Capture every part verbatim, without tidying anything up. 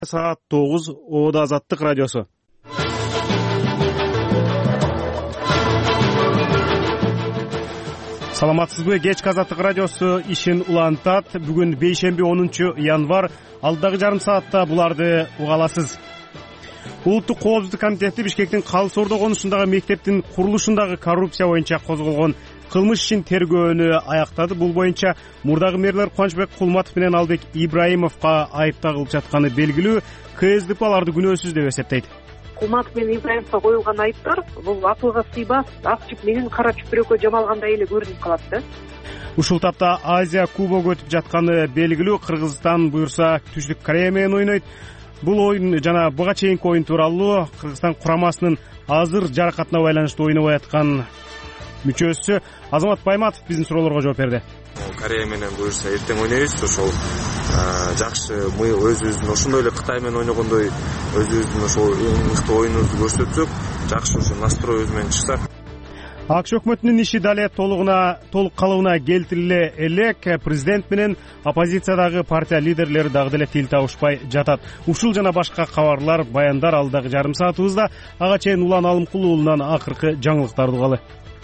Саат тогуз Оодо Азаттык радиосу. Саламатсызбы? Кечки Азаттык радиосу ишин улантат. Бүгүн бейшемби онунчу январь. Алдагы жарым саатта буларды уга аласыз. Улуттук коопсуздук комитети Бишкектин Калыс Ордо конушундагы мектептин курулушундагы коррупция боюнча козголгон кылмыш ишин тергөөнү аяктады. Бул боюнча мурдагы мэрлер Кубанычбек Кулматов менен Албек Ибраимовго айып тагылып жатканы белгилүү. КСДП аларды күнөөсүз деп эсептейт. Кулматов менен Ибраимовго коюлган айыптар бул акылга сыйбас, ак чүп менен кара чүпүрөккө жамалгандай эле көрүнүп калат да. Ушул тапта Азия кубогу өтүп жатканы белгилүү. Кыргызстан буюрса Түштүк Корея менен ойнойт. Бул оюн жана буга чейинки оюн тууралуу Кыргызстан курамасынын азыр жаракатына байланыштуу ойнобой аткан мүчөсү Азамат Байматов биздин суроолорго жооп берди. Корея менен буюрса эртең ойнойбуз, ошол жакшы мы өзүбүздүн ошондой эле Кытай менен ойногондой өзүбүздүн ошол эң мыкты оюнубузду көрсөтсөк, жакшы ошо настроебиз менен чыксак. АКШ өкмөтүнүн иши дале толугуна толук калыбына келтириле элек. Президент менен оппозициядагы партия лидерлери дагы деле тил табышпай жатат. Ушул жана башка кабарлар, баяндар алдагы жарым саатыбызда. Ага чейин Улан Алымкул уулунан акыркы жаңылыктарды угалы.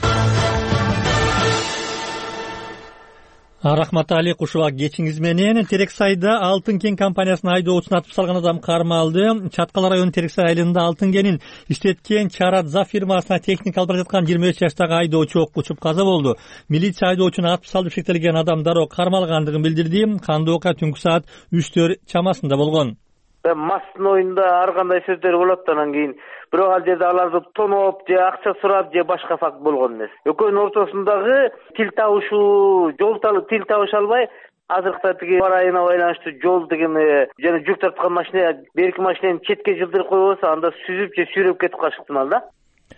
Рахмат Али, кушуба кечиңиз менен. Терексайда Алтын кен компаниясынын айдоочусун атып салган адам кармалды. Чаткал районунун Терексай айылында Алтын кенин иштеткен Чарадза фирмасына техника алып жаткан жыйырма беш жаштагы айдоочу окко учуп каза болду. Милиция айдоочуну атып салып шектелген адам дароо кармалгандыгын билдирди. Кандуу окуя түнкү саат үчтөр чамасында болгон. Мастын оюнда ар кандай сөздөр болот, анан кийин бирок ал жерде аларды тоноп же акча сурап же башка факт болгон эмес. Экөөнүн ортосундагы тил табышуу, жол тил табыша албай, азыркы тиги айына байланыштуу жол деген жана жүк тарткан машина берки машинаны четке жылдырып коюп алса, анда сүзүп же сүйрөп кетип калышы ыктымал да.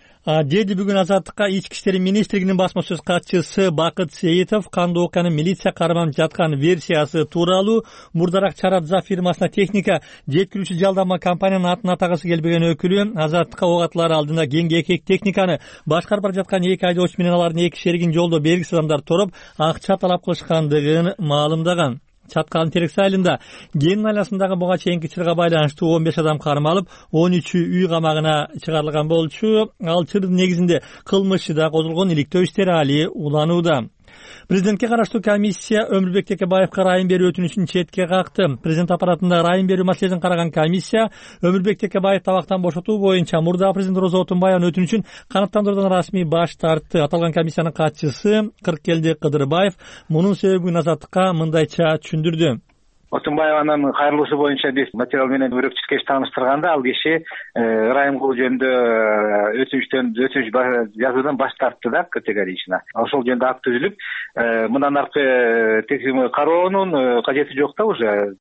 Деди бүгүн Азаттыкка Ички иштер министрлигинин басма сөз катчысы Бакыт Сейитов кандуу окуянын милиция карманып жаткан версиясы тууралуу мурдараак Чарадза фирмасына техника жеткирүүчү жалдама компаниянын атын атагысы келбеген өкүлү Азаттыкка ок атылары алдында кеңге экек техниканы башкарып бара жаткан эки айдоочу менен алардын эки шеригин жолдо белгисиз адамдар тороп акча талап кылышкандыгын маалымдаган. Чаткалдын Терексай айылында кен айласындагы буга чейинки чырга байланыштуу он беш адам кармалып, он үчү үй камагына чыгарылган болчу. Ал чырдын негизинде кылмышы да козголгон, иликтөө иштери али уланууда. Президентке караштуу комиссия Өмүрбек Текебаевка райым берүү өтүнүчүн четке какты. Президент аппаратында райым берүү маселесин караган комиссия Өмүрбек Текебаев табактан бошотуу боюнча мурда президент Роза Отунбаеванын өтүнүчүн канааттандыруудан расмий баш тартты. Аталган комиссиянын катчысы Кыркелди Кыдырбаев мунун себебин Азаттыкка мындайча түшүндүрдү. Отунбаеванын кайрылуусу боюнча биз материал менен өрөкчү кеш тааныштырганда ал киши райым кылуу жөнүндө өтүнүчтөн өтүнүч жазуудан баш тартты да, категорично. Ошол жөнүндө акт түзүлүп, мындан аркы текшерүү кароонун кажети жок да уже.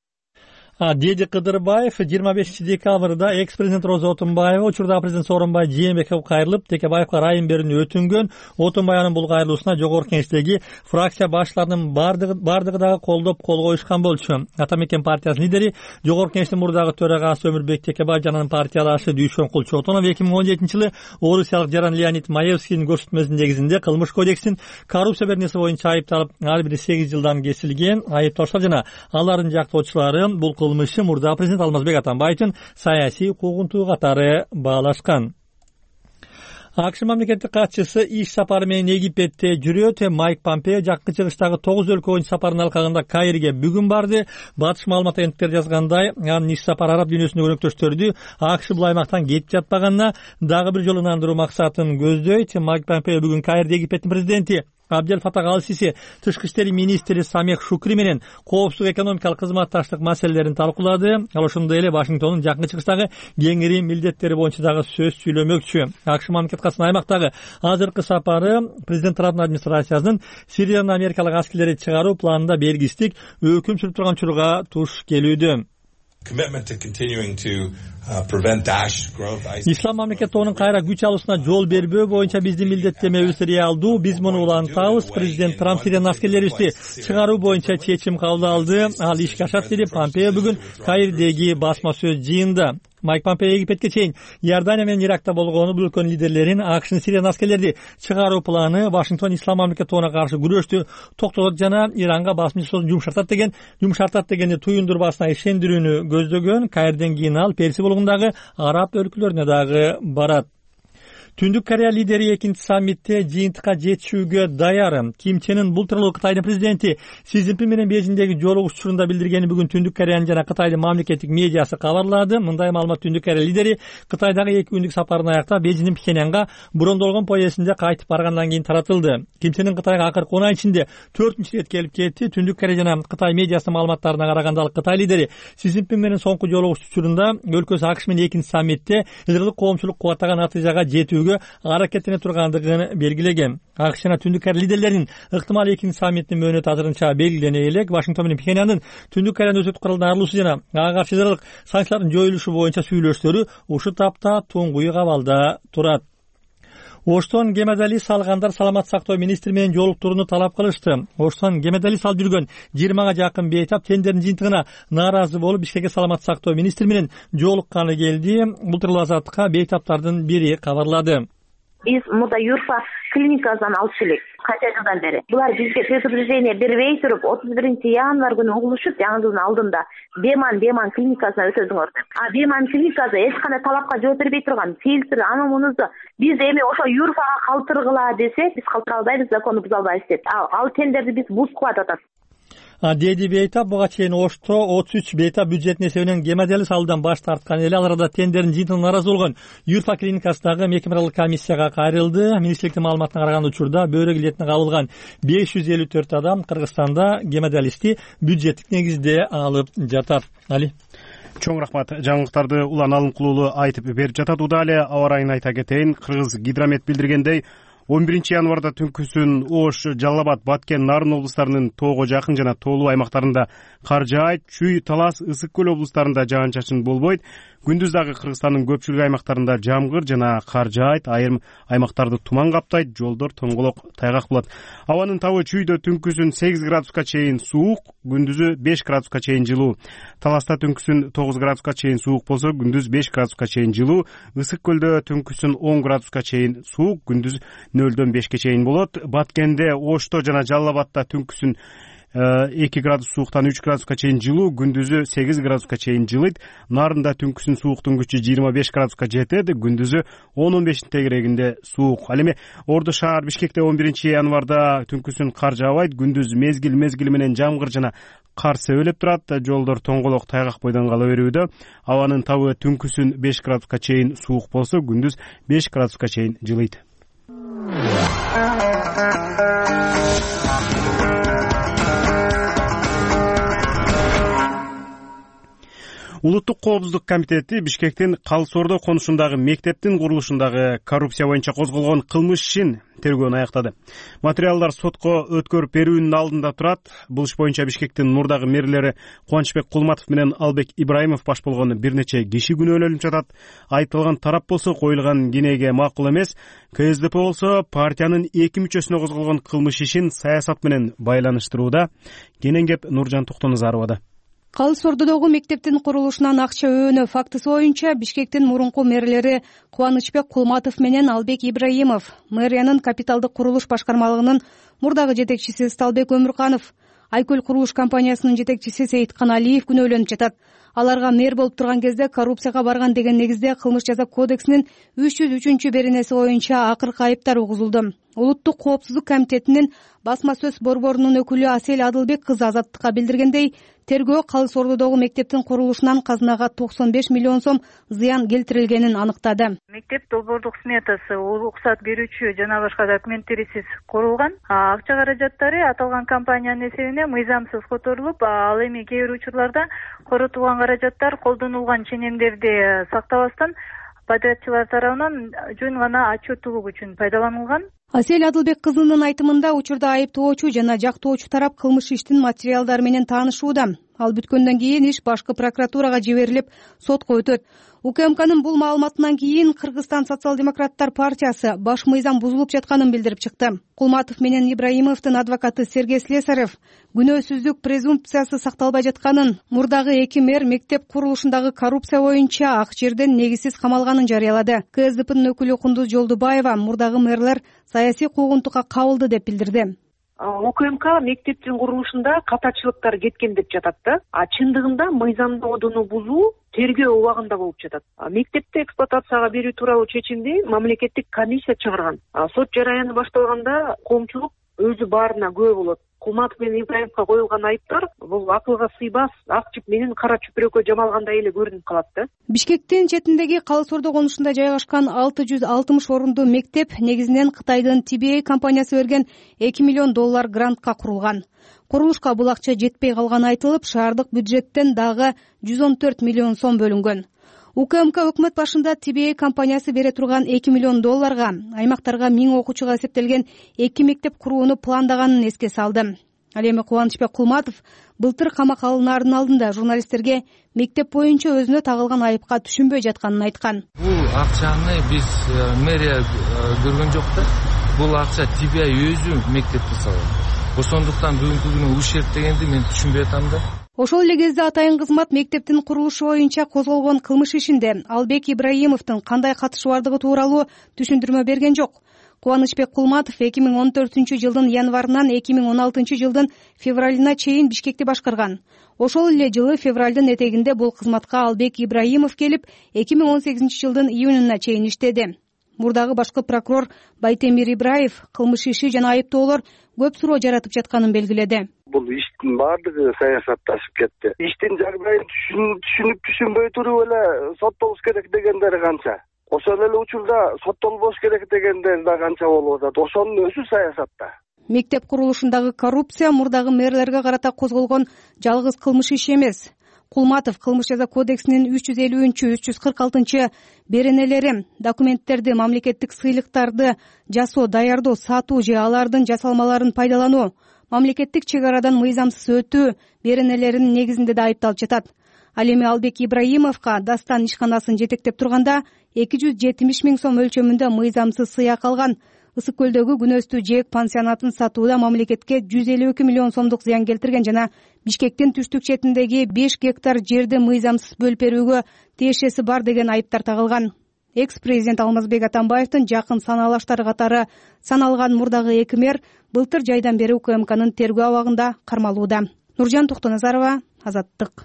Деди Кыдырбаев жыйырма бешинчи декабрда экс-президент Роза Отунбаева учурда президент Сооронбай Жээнбековго кайрылып, Текебаевка райым берүүнү өтүнгөн. Отунбаеванын бул кайрылуусуна жогорку кеңештеги фракция башларынын бардыгы бардыгы дагы колдоп кол коюшкан болчу. Атамекен партиясынын лидери, жогорку кеңештин мурдагы төрагасы Өмүрбек Текебаев жана анын партиядашы Дүйшөнкул Чотонов эки миң он жетинчи жылы орусиялык жаран Леонид Маевскийдин көрсөтмөсүнүн негизинде кылмыш кодекстин коррупция беренеси боюнча айыпталып, ар бири сегиз жылдан кесилген. Айыптоочулар жана алардын жактоочулары бул кылмышты мурда президент Алмазбек Атамбаевдин саясий укугунтуу катары баалашкан. АКШ мамлекеттик катчысы иш сапары менен Египетте жүрөт. Майк Помпео жакын чыгыштагы тогуз өлкө боюнча сапарынын алкагында Каирге бүгүн барды. Батыш маалымат агенттиктери жазгандай, анын иш сапары араб дүйнөсүндөгү өнөктөштөрдү АКШ бул аймактан кетип жатпаганына дагы бир жолу ынандыруу максатын көздөйт. Майк Помпео бүгүн Каирде Египеттин президенти Абдел Фатах Ал-Сиси, тышкы иштер министри Самех Шукри менен коопсуздук экономикалык кызматташтык маселелерин талкуулады. Ал ошондой эле Вашингтондун жакын чыгыштагы кеңири милдеттери боюнча дагы сөз сүйлөмөкчү. АКШ мамлекет катчысынын аймактагы азыркы сапары президент Трамптын администрациясынын Сириядан америкалык аскерлерди чыгаруу планында белгисиздик өкүм сүрүп турган учурга туш келүүдө. Ислам мамлекет тобунун кайра күч алуусуна жол бербөө боюнча биздин милдеттенмебиз реалдуу. Биз муну улантабыз. Президент Трамп Сириянын аскерлерибизди чыгаруу боюнча чечим кабыл алды. Ал ишке ашат, деди Помпео бүгүн Каирдеги басма сөз жыйында. Майк Помпео Египетке чейин Иордания менен Иракта болгону бул өлкөнүн лидерлерин АКШнын Сириядан аскерлерди чыгаруу планы Вашингтон ислам мамлекети каршы күрөштү токтотот жана Иранга басым жасоосун жумшартат деген жумшартат дегенди туюндурбасына ишендирүүнү көздөгөн. Каирден кийин ал Персия болгондагы араб өлкөлөрүнө дагы барат. Түндүк Корея лидери экинчи саммитте жыйынтыкка жетишүүгө даяр. Ким Чен Ын бул тууралуу Кытайдын президенти Си Цзиньпин менен Бейжиңдеги жолугуш учурунда билдиргени бүгүн Түндүк Кореянын жана Кытайдын мамлекеттик медиасы кабарлады. Мындай маалымат Түндүк Корея лидери Кытайдагы эки күндүк сапарын аяктап Бейжиңдин Пхеньянга брондолгон поездинде кайтып баргандан кийин таратылды. Ким Чен Ын Кытайга акыркы он ай ичинде төртүнчү ирет келип кетти. Түндүк Корея жана Кытай медиасынын маалыматтарына караганда ал Кытай лидери Си Цзиньпин менен соңку жолугуш учурунда өлкөсү АКШ менен экинчи саммитте ылдырлык коомчулук кубаттаган натыйжага жетүүгө аракеттене тургандыгын белгилеген. АКШ жана Түндүк Корея лидерлеринин ыктымал экинчи саммиттин мөөнөтү азырынча белгилене элек. Вашингтон менен Пхеньяндын Түндүк Кореянын өкмөт куралынан арылуусу жана ага каршы ылдырлык санкциялардын жоюлушу боюнча сүйлөшүүлөрү ушул тапта туңгуйук абалда турат. Оштон гемодализ алгандар саламат сактоо министри менен жолуктурууну талап кылышты. Оштон гемодализ алып жүргөн жыйырмага жакын бейтап тендердин жыйынтыгына нааразы болуп Бишкекке саламат сактоо министри менен жолукканы келди. Бул тууралуу Азаттыкка бейтаптардын бири кабарлады. Биз мурда Юрфа клиникасынан алып келек канча жылдан бери. Булар бизге предупреждение бербей туруп отуз биринчи январь күнү угулушуп, жаңы жылдын алдында Беман Беман клиникасына өтөзүңөр деп. А Беман клиникасы эч кандай талапка жооп бербей турган. Фильтр, аны мунусу биз эми ошо Юрфага калтыргыла десек, биз калтыра албайбыз, законду буза албайбыз деп. Ал тендерди биз бузуп атат. Деди бейтап буга чейин Ошто отуз үч бейтап бюджетин эсебинен гемодиализ алуудан баш тарткан эле. Ал арада тендердин жыйынтыгына нааразы болгон Юрфа клиникасындагы мекемеаралык комиссияга кайрылды. Министрликтин маалыматына караганда учурда бөйрөк илетине кабылган беш жүз элүү төрт адам Кыргызстанда гемодиализди бюджеттик негизде алып жатат. Али. Чоң рахмат. Жаңылыктарды Улан Алымкулуулу айтып берип жатат. Удале аба ырайын айта кетейин. Кыргыз гидромет билдиргендей он биринчи январда түнкүсүн Ош, Жалал Абад, Баткен, Нарын облустарынын тоого жакын жана тоолуу аймактарында кар жаайт. Чүй, Талас, Ысык көл облустарында жаан-чачын болбойт. Күндүз дагы Кыргызстандын көпчүлүк аймактарында жамгыр жана кар жаайт. Айрым аймактарды туман каптайт, жолдор тоңголок, тайгак болот. Абанын табы Чүйдө түнкүсүн сегиз градуска чейин суук, күндүзү беш градуска чейин жылуу. Таласта түнкүсүн тогуз градуска чейин суук болсо, күндүз беш градуска чейин жылуу. Ысык көлдө түнкүсүн он градуска чейин суук, күндүз нөлдөн бешке чейин болот. Баткенде, Ошто жана Жалал Абадта түнкүсүн эки градус сууктан үч градуска чейин жылуу, күндүзү сегиз градуска чейин жылыйт. Нарында түнкүсүн сууктун күчү жыйырма беш градуска жетет, күндүзү он он бештин тегерегинде суук. Ал эми Орду шаар Бишкекте он биринчи январда түнкүсүн кар жаабайт, күндүз мезгил мезгили менен жамгыр жана кар себелеп турат. Жолдор тоңголок, тайгак бойдон кала берүүдө. Абанын табы түнкүсүн беш градуска чейин суук болсо, күндүз беш градуска чейин жылыйт. Улуттук коопсуздук комитети Бишкектин Калыс Ордо конушундагы мектептин курулушундагы коррупция боюнча козголгон кылмыш ишин тергөөнү аяктады. Материалдар сотко өткөрүп берүүнүн алдында турат. Бул иш боюнча Бишкектин мурдагы мэрлери Кубанычбек Кулматов менен Албек Ибраимов баш болгон бир нече киши күнөөлөнүп жатат. Айтылган тарап болсо коюлган кенеге макул эмес. КСДП болсо партиянын эки мүчөсүнө козголгон кылмыш ишин саясат менен байланыштырууда. Кенен кеп Нуржан Токтоназаровада. Калыс Ордодогу мектептин курулушунан акча өөнөө фактысы боюнча Бишкектин мурунку мэрлери Кубанычбек Кулматов менен Албек Ибраимов, мэриянын капиталдык курулуш башкармалыгынын мурдагы жетекчиси Сталбек Өмүрканов, Айкөл курулуш компаниясынын жетекчиси Сейиткан Алиев күнөөлөнүп жатат. Аларга мэр болуп турган кезде коррупцияга барган деген негизде кылмыш жаза кодексинин үч жүз үчүнчү беренеси боюнча акыркы айыптар угузулду. Улуттук коопсуздук комитетинин басма сөз борборунун өкүлү Асель Адылбек кызы Азаттыкка билдиргендей, тергөө Калыс Ордодогу мектептин курулушунан казынага токсон беш миллион сом зыян келтирилгенин аныктады. Мектеп долбоордук сметасы, уруксат берүүчү жана башка документтерисиз курулган. Акча каражаттары аталган компаниянын эсебине мыйзамсыз которулуп, ал эми кээ бир учурларда коротулган каражаттар колдонулган ченемдерди сактабастан подрядчылар тарабынан жөн гана отчеттуулук үчүн пайдаланылган. Асель Адылбек кызынын айтымында учурда айыптоочу жана жактоочу тарап кылмыш иштин материалдары менен таанышууда. ал бүткөндөн кийин иш башкы прокуратурага жиберилип сотко өтөт. УКМКнын бул маалыматынан кийин Кыргызстан социал-демократтар партиясы баш мыйзам бузулуп жатканын билдирип чыкты. Кулматов менен Ибраимовдун адвокаты Сергей Слесарев күнөөсүздүк презумпциясы сакталбай жатканын, мурдагы эки мэр мектеп курулушундагы коррупция боюнча ак жерден негизсиз камалганын жарыялады. КСДПнын өкүлү Кундуз Жолдубаева мурдагы мэрлер саясий куугунтукка кабылды деп билдирди. УКМК мектептин курулушунда катачылыктар кеткен деп жатат да, а чындыгында мыйзамдоодуну бузуу тергөө убагында болуп жатат. Мектепти эксплуатацияга берүү тууралуу чечимди мамлекеттик комиссия чыгарган. Сот жараяны башталганда коомчулук өзү баарына күбө болот. Кулматов менен Ибраимовго коюлган айыптар бул акылга сыйбас, ак жип менен кара чүпүрөккө жамалгандай эле көрүнүп калат да. Бишкектин четиндеги Калы Сордо конушунда жайгашкан алты жүз алтымыш орундуу мектеп негизинен Кытайдын Ти Би Эй компаниясы берген эки миллион доллар грантка курулган. Курулушка бул акча жетпей калганы айтылып, шаардык бюджеттен дагы жүз он төрт миллион сом бөлүнгөн. УКМК өкмөт башында Ти Би Эй компаниясы бере турган эки миллион долларга аймактарга миң окуучуга эсептелген эки мектеп курууну пландаганын эске салды. Ал эми Кубанычбек Кулматов былтыр камакка алынаардын алдында журналисттерге мектеп боюнча өзүнө тагылган айыпка түшүнбөй жатканын айткан. Бул акчаны биз мэрия көргөн жок да. Бул акча Ти Би Эй өзү мектепти салган. Ошондуктан бүгүнкү күнү ушерт дегенди мен түшүнбөй атам да. Ошол эле кезде атайын кызмат мектептин курулушу боюнча козголгон кылмыш ишинде Албек Ибраимовдун кандай катышы бардыгы тууралуу түшүндүрмө берген жок. Кубанычбек Кулматов эки миң он төртүнчү жылдын январынан эки миң он алтынчы жылдын февралына чейин Бишкекти башкарган. Ошол эле жылы февралдын этегинде бул кызматка Албек Ибраимов келип, эки миң он сегизинчи жылдын июнуна чейин иштеди. Мурдагы башкы прокурор Байтемир Ибраев кылмыш иши жана айыптоолор көп суроо жаратып жатканын белгиледи. Бул иштин баардыгы саясатташып кетти. Иштин жагдайын түшүнүп түшүнбөй туруп эле соттолуш керек дегендер канча. Ошол эле учурда соттолбош керек дегендер да канча болуп атат. Ошонун өзү саясатта. Мектеп курулушундагы коррупция мурдагы мэрлерге карата козголгон жалгыз кылмыш иш эмес. Кулматов кылмыш жаза кодексинин үч жүз элүүнчү үч жүз кырк алтынчы беренелери, документтерди, мамлекеттик сыйлыктарды жасоо, даярдоо, сатуу же алардын жасалмаларын пайдалануу, мамлекеттик чек арадан мыйзамсыз өтүү беренелеринин негизинде да айыпталып жатат. Ал эми Албек Ибраимовго Дастан ишканасын жетектеп турганда эки жүз жетимиш миң сом өлчөмүндө мыйзамсыз сыйак алган. Ысык көлдөгү күнөстүү жээк пансионатын сатууда мамлекетке жүз элүү эки миллион сомдук зыян келтирген жана Бишкектин түштүк четиндеги беш гектар жерди мыйзамсыз бөлүп берүүгө тиешеси бар деген айыптар тагылган. Экс-президент Алмазбек Атамбаевдин жакын санаалаштары катары саналган мурдагы эки мэр былтыр жайдан бери УКМКнын тергөө абагында кармалууда. Нуржан Токтоназарова, Азаттык.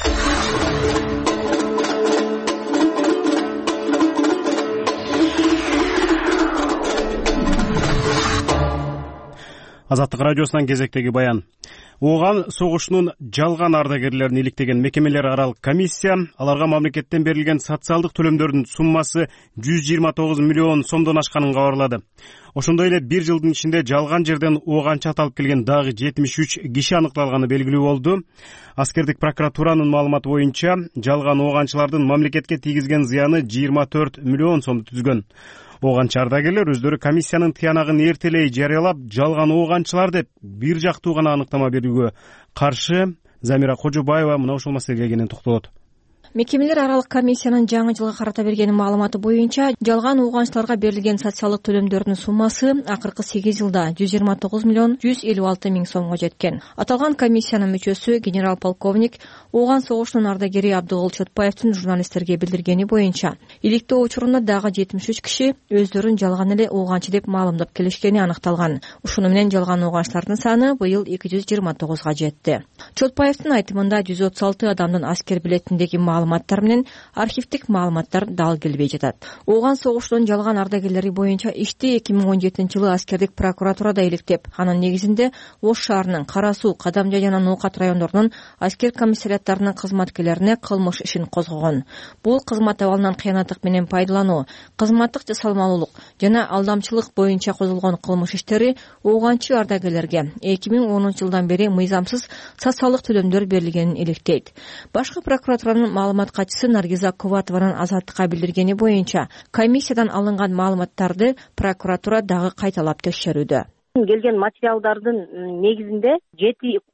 Азаттык радиосунан кезектеги баян. Ооган согушунун жалган ардагерлерин иликтеген мекемелер аралык комиссия аларга мамлекеттен берилген социалдык төлөмдөрдүн суммасы жүз жыйырма тогуз миллион сомдон ашканын кабарлады. Ошондой эле бир жылдын ичинде жалган жерден ооганчы аталып келген дагы жетимиш үч киши аныкталганы белгилүү болду. Аскердик прокуратуранын маалыматы боюнча жалган ооганчылардын мамлекетке тийгизген зыяны жыйырма төрт миллион сомду түзгөн. Ооганчы ардагерлер өздөрү комиссиянын тыянагын эртелей жарыялап, жалган ооганчылар деп бир жактуу гана аныктама берүүгө каршы. Замира Кожобаева мына ушул маселеге кенен токтолот. Мекемелер аралык комиссиянын жаңы жылга карата берген маалыматы боюнча жалган ооганчыларга берилген социалдык төлөмдөрдүн суммасы акыркы сегиз жылда жүз жыйырма тогуз миллион жүз элүү алты миң сомго жеткен. Аталган комиссиянын мүчөсү генерал-полковник Ооган согушунун ардагери Абдыгул Чотпаевдин журналисттерге билдиргени боюнча иликтөө учурунда дагы жетимиш үч киши өздөрүн жалган эле ооганчы деп маалымдап келишкени аныкталган. Ушуну менен жалган ооганчылардын саны быйыл эки жүз жыйырма тогузга жетти. Чотпаевдин айтымында жүз отуз алты адамдын аскер билетиндеги маалыматтар менен архивдик маалыматтар дал келбей жатат. Ооган согушунун жалган ардагерлери боюнча ишти эки миң он жетинчи жылы аскердик прокуратурада иликтеп, анын негизинде Ош шаарынын Кара Суу, Кадамжай жана Ноокат райондорунун аскер комиссариаттарынын кызматкерлерине кылмыш ишин козгогон. Бул кызмат абалынан кыянаттык менен пайдалануу, кызматтык жасалмалуулук жана алдамчылык боюнча козголгон кылмыш иштери ооганчы ардагерлерге эки миң онунчу жылдан бери мыйзамсыз социалдык төлөмдөр берилгенин иликтейт. Башкы прокуратуранын маалымат катчысы Наргиза Кубатованын Азаттыкка билдиргени боюнча, комиссиядан алынган маалыматтарды прокуратура дагы кайталап текшерүүдө. Келген материалдардын негизинде жети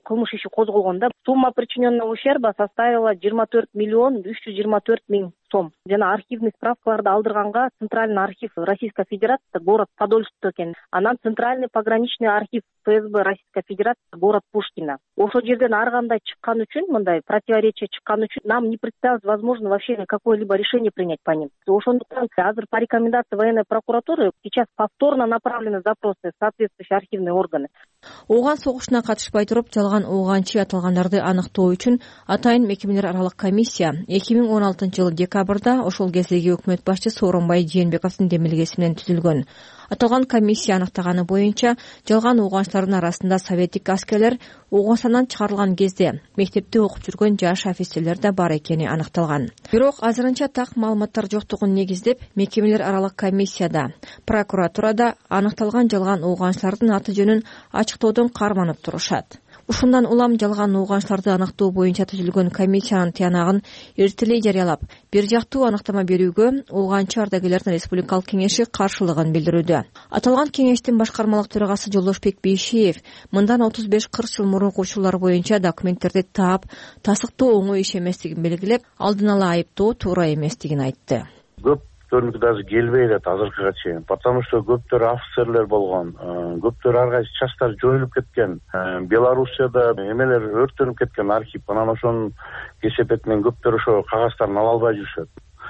кылмыш иши козголгон да. Сумма причиненного ущерба составила жыйырма төрт миллион үч жүз жыйырма төрт миң сом. Жана архивный справкаларды алдырганга Центральный архив Российской Федерации город Подольск экен. Анан Центральный пограничный архив ФСБ Российской Федерации город Пушкино. Ошол жерден ар кандай чыккан үчүн, мындай противоречие чыккан үчүн нам не представилось возможно вообще какое-либо решение принять по ним. Ошондуктан азыр по рекомендации военной прокуратуры сейчас повторно направлены запросы в соответствующие архивные органы. Ооган согушуна катышпай туруп жалган ооганчы аталгандарды аныктоо үчүн атайын мекемелер аралык комиссия эки миң он алтынчы жылы декабрда ошол кездеги өкмөт башчы Сооронбай Жээнбековдун демилгеси менен түзүлгөн. Аталган комиссия аныктаганы боюнча жалган ооганчылардын арасында советтик аскерлер, Ооганстандан чыгарылган кезде мектепте окуп жүргөн жаш офицерлер да бар экени аныкталган. Бирок азырынча так маалыматтар жоктугун негиздеп, мекемелер аралык комиссияда, прокуратурада аныкталган жалган ооганчылардын аты жөнүн ачыктоодон карманып турушат. Ушундан улам жалган ооганчыларды аныктоо боюнча түзүлгөн комиссиянын тыянагын эртелей жарыялап, бир жактуу аныктама берүүгө ооганчы ардагерлердин республикалык кеңеши каршылыгын билдирүүдө. Аталган кеңештин башкармалык төрагасы Жолдошбек Бейшиев мындан отуз беш кырк жыл мурунку учурлар боюнча документтерди таап, тасыктоо оңой иш эместигин белгилеп, алдын ала айыптоо туура эместигин айтты. Көптөрүнүкү даже келбей атат азыркыга чейин, потому что көптөр офицерлер болгон, көптөр ар кайсы частар жоюлуп кеткен. Белоруссияда эмелер өрттөнүп кеткен архив, анан ошонун кесепетинен көптөр ошо кагаздарын ала албай жүрүшөт.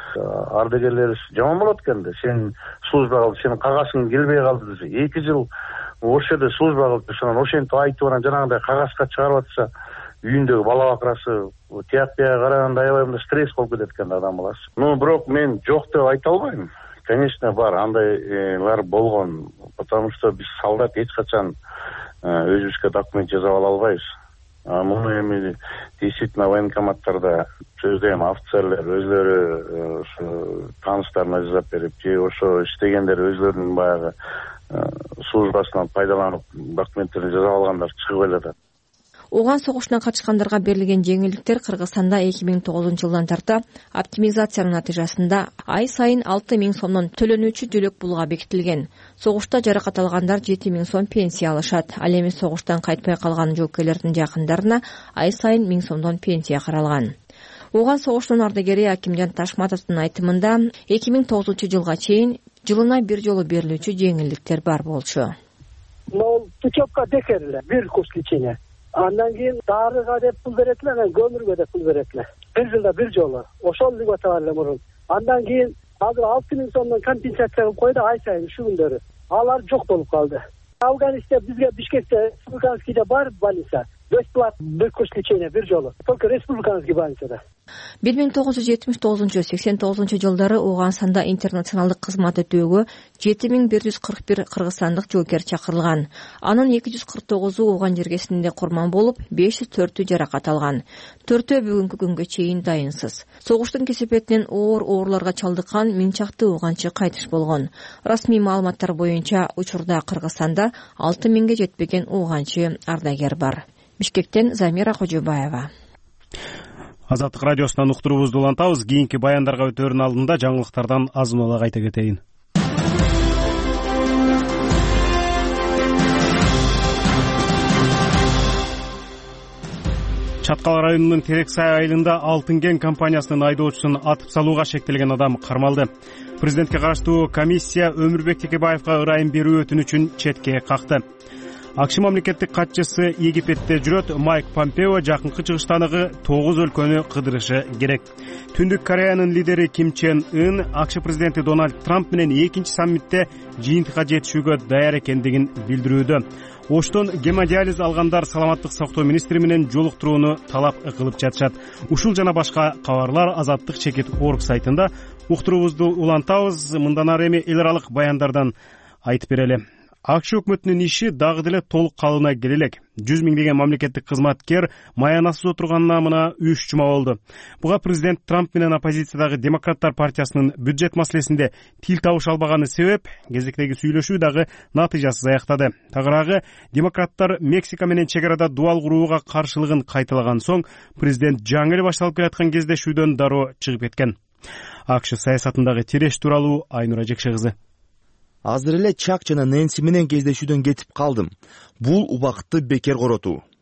Ардагерлер жаман болот экенде, сен служба кылды, сенин кагазың келбей калды десе, эки жыл ошол жерде служба кылып, анан ошентип айтып анан жанагындай кагазга чыгарып атса, үйүндөгү бала бакырасы тияк бияга караганда аябай мындай стресс болуп кетет экен адам баласы. Ну, бирок мен жок деп айта албайм. Конечно, бар, андайлар болгон, потому что биз солдат эч качан өзүбүзгө документ жазып ала албайбыз. Муну эми действительно военкоматтарда сөздөй эми офицерлер өзлөрү ошо тааныштарына жазап берип, же ошо иштегендер өзлөрүнүн баягы службасынан пайдаланып документтерди жазып алгандар чыгып элатат. Ооган согушуна катышкандарга берилген жеңилдиктер Кыргызстанда эки миң тогузунчу жылдан тарта оптимизациянын натыйжасында ай сайын алты миң сомдон төлөнүүчү төлөк пулга бекитилген. Согушта жаракат алгандар жети миң сом пенсия алышат. Ал эми согуштан кайтпай калган жоокерлердин жакындарына ай сайын миң сомдон пенсия каралган. Ооган согушунун ардагери Акимжан Ташматовдун айтымында эки миң тогузунчу жылга чейин жылына бир жолу берилүүчү жеңилдиктер бар болчу. Но путевка декерле, бир курс лечения. Андан кийин дарыга деп пул берет эле, анан көмүргө деп пул берет эле. Бир жылда бир жолу. Ошол деп аталар эле мурун. Андан кийин азыр алты миң сомдон компенсация кылып койду ай сайын ушу күндөрү. Алар жок болуп калды. Афганистан бизге Бишкекте республиканскийде бар больница. Бесплатно бир курс лечения бир жолу. Только республиканский больницада. бир миң тогуз жүз жетимиш тогузунчу — сексен тогузунчу жылдары Ооганстанда интернационалдык кызмат өтөөгө жети миң бир жүз кырк бир кыргызстандык жоокер чакырылган. Анын эки жүз кырк тогузу Ооган жергесинде курман болуп, беш жүз төртү жаракат алган. Төртөө бүгүнкү күнгө чейин дайынсыз. Согуштун кесепетинен оор оорлорго чалдыккан миң чакты ооганчы кайтыш болгон. Расмий маалыматтар боюнча учурда Кыргызстанда алты миңге жетпеген ооганчы ардагер бар. Бишкектен Замира Кожобаева. Азаттык радиосунан уктуруубузду улантабыз. Кийинки баяндарга өтөөрүн алдында жаңылыктардан азын-аулак айта кетейин. Чаткал районунун Терексай айылында Алтын кен компаниясынын айдоочусун атып салууга шектелген адам кармалды. Президентке караштуу комиссия Өмүрбек Текебаевга ырайым берүү өтүнүчүн четке какты. АКШ мамлекеттик катчысы Египетте жүрөт. Майк Помпео жакынкы чыгыштагы тогуз өлкөнү кыдырышы керек. Түндүк Кореянын лидери Ким Чен Ын АКШ президенти Дональд Трамп менен экинчи саммитте жыйынтыкка жетишүүгө даяр экендигин билдирүүдө. Оштон гемодиализ алгандар саламаттык сактоо министри менен жолуктурууну талап кылып жатышат. Ушул жана башка кабарлар Азаттык чекит орг сайтында. Уктуруубузду улантабыз. Мындан ары эми эл аралык баяндардан айтып берели. АКШ өкмөтүнүн иши дагы деле толук калыбына келе элек. жүз миңдеген мамлекеттик кызматкер маянасыз отурганына мына үч жума болду. Буга президент Трамп менен оппозициядагы Демократтар партиясынын бюджет маселесинде тил табыша албаганы себеп. Кезектеги сүйлөшүү дагы натыйжасыз аяктады. Тагыраагы Демократтар Мексика менен чек арада дубал курууга каршылыгын кайталаган соң президент жаңы эле башталып келаткан кездешүүдөн дароо чыгып кеткен. АКШ саясатындагы тереш тууралуу Айнура Жекше кызы. Азыр эле Чак жана Нэнси менен кездешүүдөн кетип калдым. Бул убакытты бекер коротуу.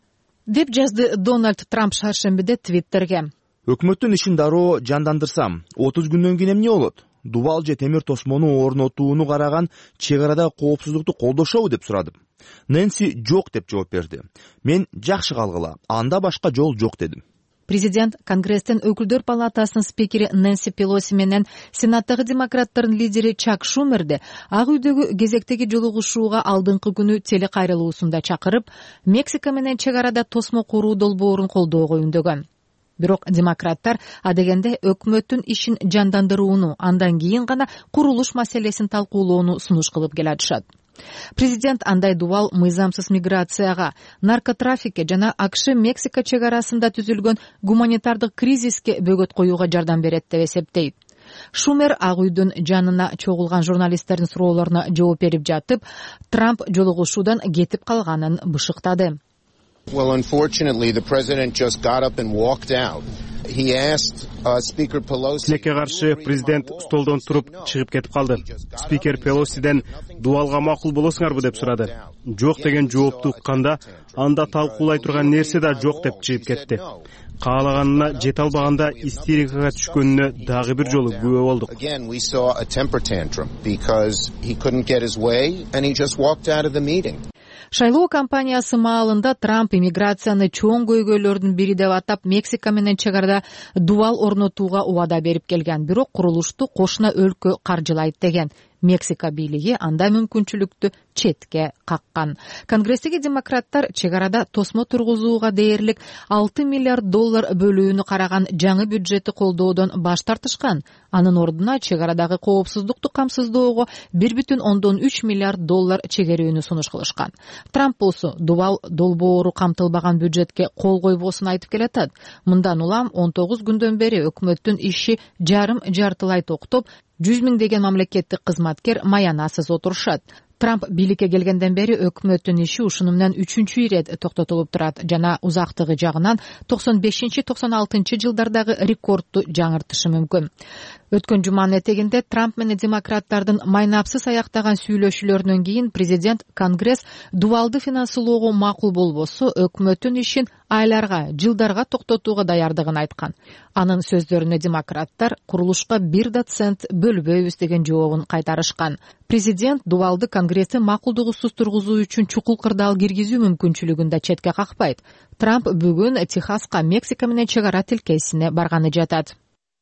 деп жазды Дональд Трамп шаршембиде Твиттерге. Өкмөттүн ишин дароо жандандырсам, отуз күндөн кийин эмне болот? Дубал же темир тосмону орнотууну караган чек арада коопсуздукту колдошобу деп сурадым. Нэнси жок деп жооп берди. Мен жакшы калгыла, анда башка жол жок дедим. Президент Конгресстин өкүлдөр палатасынын спикери Нэнси Пелоси менен Сенаттагы демократтардын лидери Чак Шумерди Ак үйдөгү кезектеги жолугушууга алдыңкы күнү телекайрылуусунда чакырып, Мексика менен чек арада тосмо куруу долбоорун колдоого үндөгөн. Бирок демократтар адегенде өкмөттүн ишин жандандырууну, андан кийин гана курулуш маселесин талкуулоону сунуш кылып келатышат. Президент андай дубал мыйзамсыз миграцияга, наркотрафикке жана АКШ Мексика чек арасында түзүлгөн гуманитардык кризиске бөгөт коюуга жардам берет деп эсептейт. Шумер Ак үйдүн жанына чогулган журналисттердин суроолоруна жооп берип жатып, Трамп жолугушуудан кетип калганын бышыктады. Well, unfortunately, the president just got up and walked out. He asked uh, Speaker Pelosi. Тилекке каршы президент столдон туруп чыгып кетип калды. Спикер Пелосиден дуалга макул болосуңарбы деп сурады. Жок деген жоопту укканда, анда талкуулай турган нерсе да жок деп чыгып кетти. Каалаганына жете албаганда истерикага түшкөнүнө дагы бир жолу күбө болдук. Again, we saw a temper tantrum because he couldn't get his way and he just walked out of the meeting. Шайлоо кампаниясы маалында Трамп иммиграцияны чоң көйгөйлөрдүн бири деп атап, Мексика менен чек арада дубал орнотууга убада берип келген. Бирок курулушту кошуна өлкө каржылайт деген. Мексика бийлиги анда мүмкүнчүлүктү четке каккан. Конгресстеги демократтар чек арада тосмо тургузууга дээрлик алты миллиард доллар бөлүүнү караган жаңы бюджетти колдоодон баш тартышкан. Анын ордуна чек арадагы коопсуздукту камсыздоого бир бүтүн ондон үч миллиард доллар чегерүүнү сунуш кылышкан. Трамп болсо дубал долбоору камтылбаган бюджетке кол койбосун айтып келатат. Мындан улам он тогуз күндөн бери өкмөттүн иши жарым жартылай токтоп, жүз миңдеген мамлекеттик кызматкер маянасыз отурушат. Трамп бийликке келгенден бери өкмөттүн иши ушуну менен үчүнчү ирет токтотулуп турат жана узактыгы жагынан токсон бешинчи токсон алтынчы жылдардагы рекордту жаңыртышы мүмкүн. Өткөн жуманын этегинде Трамп менен демократтардын майнапсыз аяктаган сүйлөшүүлөрүнөн кийин президент Конгресс дубалды финансылоого макул болбосо өкмөттүн ишин айларга, жылдарга токтотууга даярдыгын айткан. Анын сөздөрүнө демократтар курулушка бир да цент бөлбөйбүз деген жообун кайтарышкан. Президент дубалды Конгресстин макулдугусуз тургузуу үчүн чукул кырдаал киргизүү мүмкүнчүлүгүн да четке какпайт. Трамп бүгүн Техаска Мексика менен чек ара тилкесине барганы жатат.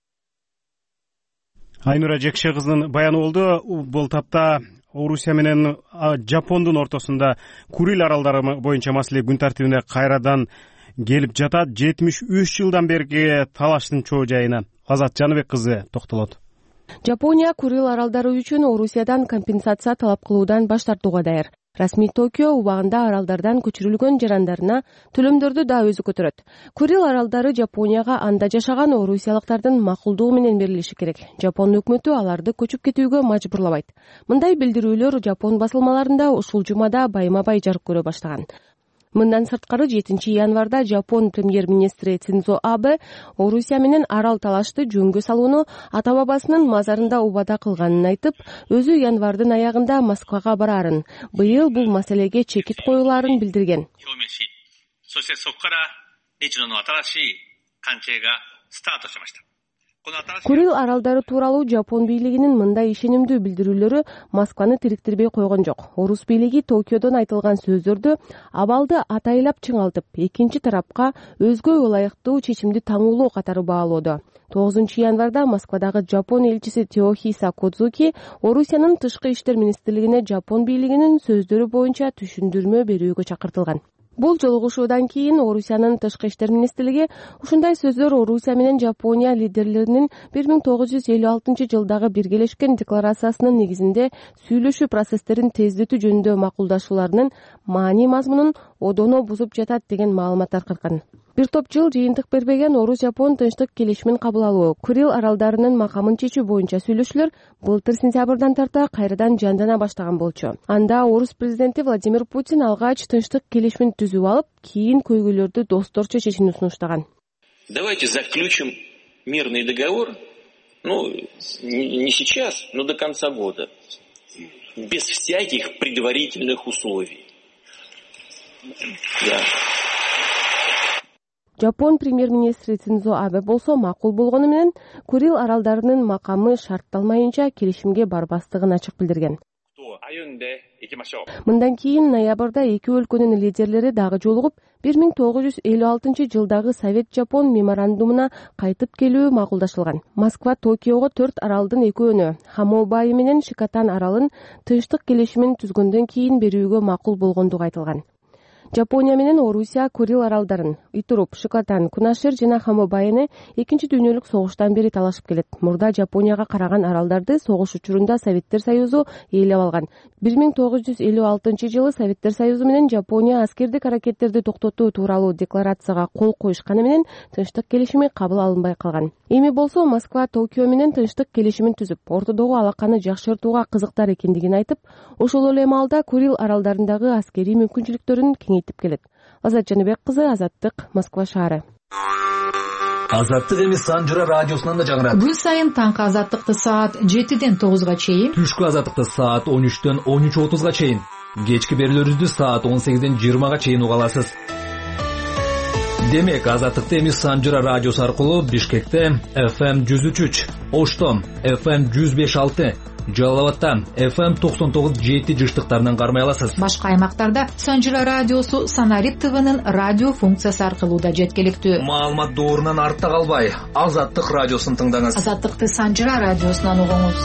Айнура Жекше кызынын баяны болду. Бул тапта Орусия менен Жапондун ортосунда Курил аралдары боюнча маселе күн тартибине кайрадан келип жатат. жетимиш үч жылдан берги талаштын чоо жайына Азат Жаныбек кызы токтолот. Жапония Курил аралдары үчүн Орусиядан компенсация талап кылуудан баш тартууга даяр. Расмий Токио убагында аралдардан көчүрүлгөн жарандарына төлөмдөрдү да өзү көтөрөт. Курил аралдары Жапонияга анда жашаган орусиялыктардын макулдугу менен берилиши керек. Жапон өкмөтү аларды көчүп кетүүгө мажбурлабайт. Мындай билдирүүлөр Жапон басылмаларында ушул жумада байма-бай жарык көрө баштаган. Мындан сырткары жетинчи январда Жапон премьер-министри Синдзо Абе Орусия менен арал талашты жөнгө салууну ата-бабасынын мазарында убада кылганын айтып, өзү январдын аягында Москвага барарын, быйыл бул маселеге чекит коюлаарын билдирген. Курил аралдары тууралуу Жапон бийлигинин мындай ишенимдүү билдирүүлөрү Москваны тириктирбей койгон жок. Орус бийлиги Токиодон айтылган сөздөрдү абалды атайлап чыңалтып, экинчи тарапка өзгө ылайыктуу чечимди таңуулоо катары баалоодо. тогузунчу январда Москвадагы Жапон элчиси Теохиса Кодзуки Орусиянын тышкы иштер министрлигине Жапон бийлигинин сөздөрү боюнча түшүндүрмө берүүгө чакыртылган. Бул жолугушуудан кийин Орусиянын тышкы иштер министрлиги ушундай сөздөр Орусия менен Жапония лидерлеринин бир миң тогуз жүз элүү алтынчы жылдагы биргелешкен декларациясынын негизинде сүйлөшүү процесстерин тездетүү жөнүндө макулдашууларынын маани мазмунун одоно бузуп жатат деген маалымат таркаткан. Бир топ жыл жыйынтык бербеген Орус-Жапон тынчтык келишимин кабыл алуу, Курил аралдарынын макамын чечүү боюнча сүйлөшүүлөр былтыр сентябрдан тарта кайрадан жандана баштаган болчу. Анда Орус президенти Владимир Путин алгач тынчтык келишимин түзүп алып, кийин көйгөйлөрдү досторчо чечүүнү сунуштаган. Давайте заключим мирный договор, ну, не сейчас, но до конца года, без всяких предварительных условий. Да. Жапон премьер-министри Синдзо Абе болсо макул болгону менен Курил аралдарынын макамы шартталмайынча келишимге барбастыгын ачык билдирген. Мындан кийин ноябрда эки өлкөнүн лидерлери дагы жолугуп, бир миң тогуз жүз элүү алтынчы жылдагы Совет-Жапон меморандумуна кайтып келүү макулдашылган. Москва Токиого төрт аралдын экөөнү, Хамобай менен Шикотан аралын тынчтык келишимин түзгөндөн кийин берүүгө макул болгондугу айтылган. Жапония менен Орусия Курил аралдарын Итуруп, Шикотан, Кунашир жана Хамобайны экинчи дүйнөлүк согуштан бери талашып келет. Мурда Жапонияга караган аралдарды согуш учурунда Советтер Союзу ээлеп алган. бир миң тогуз жүз элүү алтынчы жылы Советтер Союзу менен Жапония аскердик аракеттерди токтотуу тууралуу декларацияга кол коюшканы менен тынчтык келишими кабыл алынбай калган. Эми болсо Москва Токио менен тынчтык келишимин түзүп, ортодогу алаканы жакшыртууга кызыктар экендигин айтып, ошол эле маалда Курил аралдарындагы аскерий мүмкүнчүлүктөрүн кеңейтип келет. Азат Жаныбек кызы, Азаттык, Москва шаары. Азаттык эми Санжыра радиосунан да жаңырат. Күн сайын таңкы азаттыкты саат жетиден тогузга чейин, түшкү азаттыкты саат он үчтөн он үч отузга чейин, кечки берүүлөрүбүздү саат он сегизден жыйырмага чейин уга аласыз. Демек, азаттыкты эми Санжыра радиосу аркылуу Бишкекте эф эм жүз үч үч, Ошто эф эм жүз беш алты, Жалал Абадта эф эм токсон тогуз жети жыштыктарынан кармай аласыз. Башка аймактарда Санжыра радиосу Санарит ТВнын радио функциясы аркылуу да жеткиликтүү. Маалымат доорунан артта калбай, Азаттык радиосун тыңдаңыз. Азаттыкты Санжыра радиосунан угуңуз.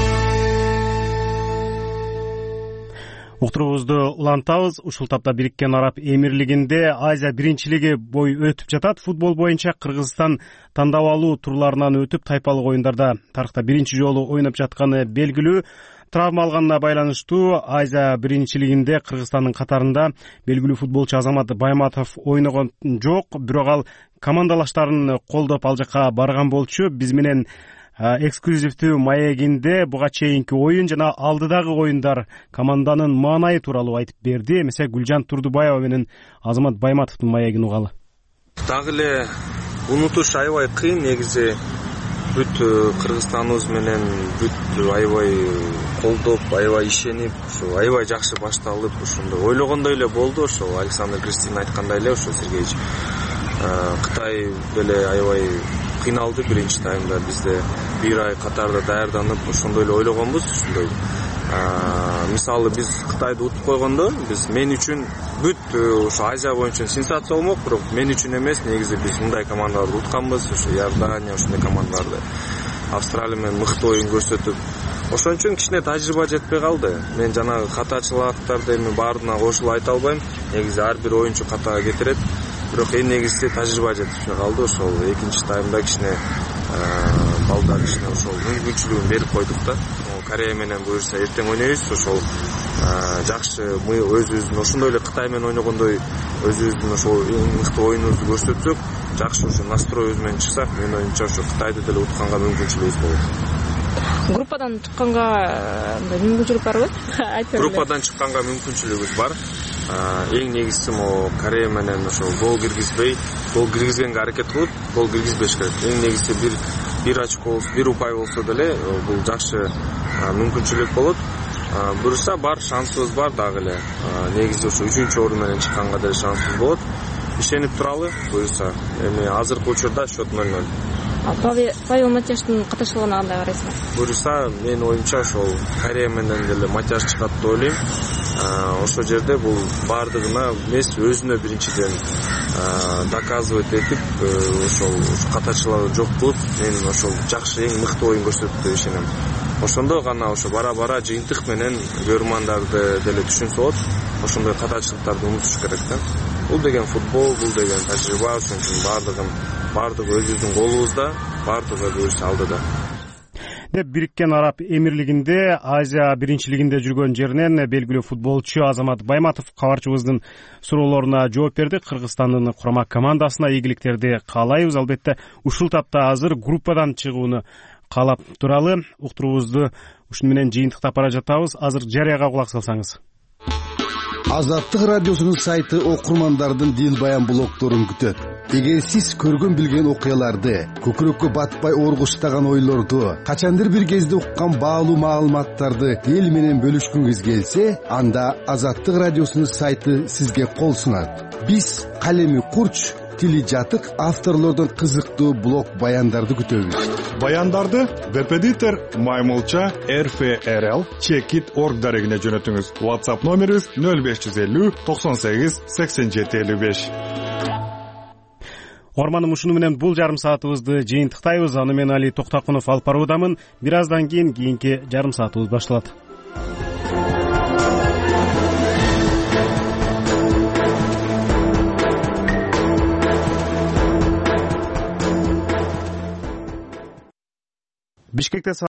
Уктуруубузду улантабыз. Ушул тапта Бириккен Араб Эмирлигинде Азия биринчилиги бою өтүп жатат. Футбол боюнча Кыргызстан тандап алуу турларынан өтүп, тайпалык оюндарда тарыхта биринчи жолу ойноп жатканы белгилүү. Травма алганына байланыштуу Азия биринчилигинде Кыргызстандын катарында белгилүү футболчу Азамат Байматов ойногон жок, бирок ал командалаштарын колдоп ал жака барган болчу. Биз менен эксклюзивдүү маегинде буга чейинки оюн жана алдыдагы оюндар, команданын маанайы тууралуу айтып берди. Эмесе Гүлжан Турдубаева менен Азамат Байматовдун маегин угалы. Дагы эле унутуш аябай кыйын негизи. Бүт Кыргызстаныбыз менен бүт аябай колдоп, аябай ишенип, ушу аябай жакшы башталып, ошондой ойлогондой эле болду. Ошол Александр Кристин айткандай эле, ошо Сергеевич Кытай деле аябай кыйналды биринчи таймда. Бизде бир ай катарда даярданып, ошондой эле ойлогонбуз. Ошондой мисалы биз Кытайды утуп койгондо, биз мен үчүн бүт ошо Азия боюнча сенсация болмок, бирок мен үчүн эмес. Негизи биз мындай командаларды утканбыз, ошо Иордания, ошондой командаларды. Австралия менен мыкты оюн көрсөтүп, ошон үчүн кичине тажрыйба жетпей калды. Мен жанагы катачылыктарды эми баарына кошулуп айта албайм. Негизи ар бир оюнчу ката кетирет. Бирок эң негизги тажрыйба жетишпей калды. Ошол экинчи таймда кичине балдар кичине ошол мүмкүнчүлүгүн берип койдук да. Корея менен буюрса эртең ойнойбуз. Ошол жакшы мы өзүбүздүн ошондой эле Кытай менен ойногондой өзүбүздүн ошол эң мыкты оюнубузду көрсөтсөк, жакшы ошо настроюбуз менен чыксак, мен оюмча ошо Кытайды деле утканга мүмкүнчүлүгүбүз болот. Группадан чыкканга мүмкүнчүлүк барбы? Группадан чыкканга мүмкүнчүлүгүбүз бар. Эң негизгиси могу Корея менен ошо гол киргизбей, гол киргизгенге аракет кылып, гол киргизбеш керек. Эң негизгиси бир бир очко, бир упай болсо деле бул жакшы мүмкүнчүлүк болот. Буюрса бар, шансыбыз бар дагы эле. Негизи ошо үчүнчү орун менен чыкканга деле шансыбыз болот. Ишенип туралы, буюрса. Эми азыркы учурда счет ноль ноль. Павел Матяштын катышылыгына кандай карайсыздар? Буюрса, менин оюмча ошол Корея менен деле Матяш чыгат деп ойлойм. Ошол жерде бул бардыгына эмес, өзүнө биринчиден доказывать этип, ошол катачылыгы жок кылып, мен ошол жакшы эң мыкты оюн көрсөтүп деп ишенем. Ошондо гана ошо бара-бара жыйынтык менен көрөрмандарды деле түшүнсө болот. Ошондой катачылыктарды унутуш керек да. Бул деген футбол, бул деген тажрыйба, ошон үчүн бардыгын бардыгы өзүбүздүн колубузда, бардыгы буюрса алдыда. Бириккен Араб Эмирлигинде Азия биринчилигинде жүргөн жеринен белгилүү футболчу Азамат Байматов кабарчыбыздын суроолоруна жооп берди. Кыргызстандын курама командасына ийгиликтерди каалайбыз. Албетте ушул тапта азыр группадан чыгууну каалап туралы. Уктуруубузду ушуну менен жыйынтыктап бара жатабыз. Азыр жарыяга кулак салсаңыз. Азаттык радиосунун сайты окурмандардын дил баян блогторун күтөт. Эгер сиз көргөн билген окуяларды, көкүрөккө батпай оргуштаган ойлорду, качандыр бир кезде уккан баалуу маалыматтарды эл менен бөлүшкүңүз келсе, анда Азаттык радиосунун сайты сизге кол сунат. Биз калеми курч, тили жатык авторлордон кызыктуу блог баяндарды күтөбүз. Баяндарды веб-эдитор маймулча эр эф эр эл чекит орг дарегине жөнөтүңүз. WhatsApp номерибиз нөл беш жүз элүү токсон сегиз сексен жети элүү беш. Орманым ушуну менен бул жарым саатыбызды жыйынтыктайбыз. Аны мен Али Токтакунов алып баруудамын. Бир аздан кийин кийинки жарым саатыбыз башталат. Бишкекте